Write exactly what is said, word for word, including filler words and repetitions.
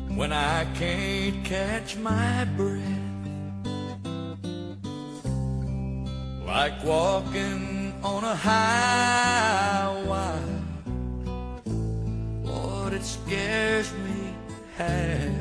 when I can't catch my breath, like walking on a high wire. Lord, it scares me half